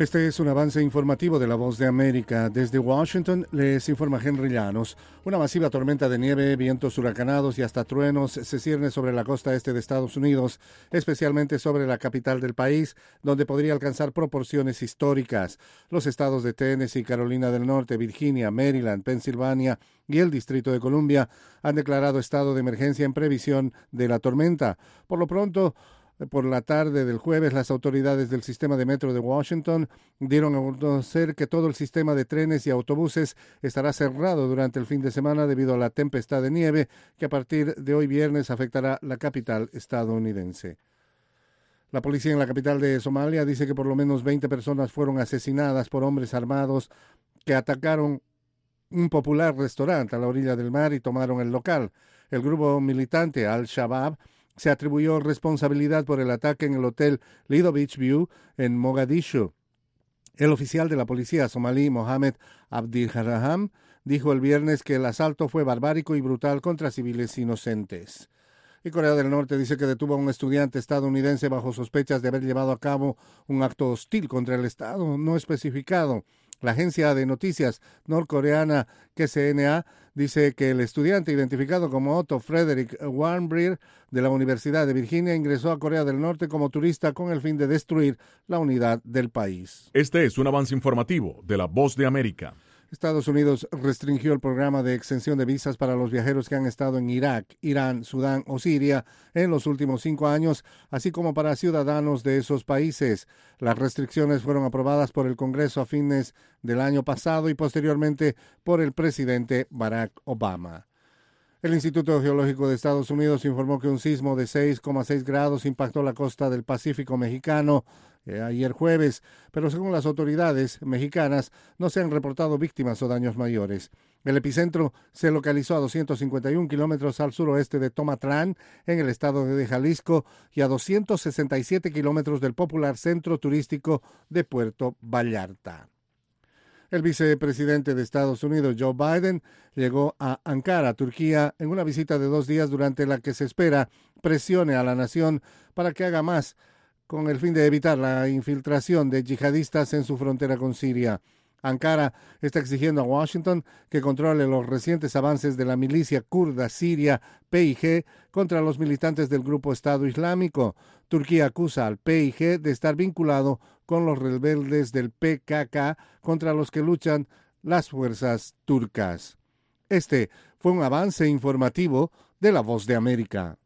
Este es un avance informativo de La Voz de América. Desde Washington les informa Henry Llanos. Una masiva tormenta de nieve, vientos huracanados y hasta truenos se cierne sobre la costa este de Estados Unidos, especialmente sobre la capital del país, donde podría alcanzar proporciones históricas. Los estados de Tennessee, Carolina del Norte, Virginia, Maryland, Pensilvania y el Distrito de Columbia han declarado estado de emergencia en previsión de la tormenta. Por lo pronto, por la tarde del jueves, las autoridades del sistema de metro de Washington dieron a conocer que todo el sistema de trenes y autobuses estará cerrado durante el fin de semana debido a la tempestad de nieve que a partir de hoy viernes afectará la capital estadounidense. La policía en la capital de Somalia dice que por lo menos 20 personas fueron asesinadas por hombres armados que atacaron un popular restaurante a la orilla del mar y tomaron el local. El grupo militante Al-Shabaab se atribuyó responsabilidad por el ataque en el hotel Lido Beach View en Mogadishu. El oficial de la policía somalí, Mohamed Abdirahman, dijo el viernes que el asalto fue barbárico y brutal contra civiles inocentes. Y Corea del Norte dice que detuvo a un estudiante estadounidense bajo sospechas de haber llevado a cabo un acto hostil contra el Estado no especificado. La agencia de noticias norcoreana KCNA dice que el estudiante identificado como Otto Frederick Warmbier de la Universidad de Virginia ingresó a Corea del Norte como turista con el fin de destruir la unidad del país. Este es un avance informativo de La Voz de América. Estados Unidos restringió el programa de exención de visas para los viajeros que han estado en Irak, Irán, Sudán o Siria en los últimos 5 años, así como para ciudadanos de esos países. Las restricciones fueron aprobadas por el Congreso a fines del año pasado y posteriormente por el presidente Barack Obama. El Instituto Geológico de Estados Unidos informó que un sismo de 6,6 grados impactó la costa del Pacífico mexicano ayer jueves, pero según las autoridades mexicanas no se han reportado víctimas o daños mayores. El epicentro se localizó a 251 kilómetros al suroeste de Tomatlán, en el estado de Jalisco, y a 267 kilómetros del popular centro turístico de Puerto Vallarta. El vicepresidente de Estados Unidos, Joe Biden, llegó a Ankara, Turquía, en una visita de 2 días durante la que se espera presione a la nación para que haga más con el fin de evitar la infiltración de yihadistas en su frontera con Siria. Ankara está exigiendo a Washington que controle los recientes avances de la milicia kurda siria PYG contra los militantes del grupo Estado Islámico. Turquía acusa al PYG de estar vinculado con los rebeldes del PKK contra los que luchan las fuerzas turcas. Este fue un avance informativo de La Voz de América.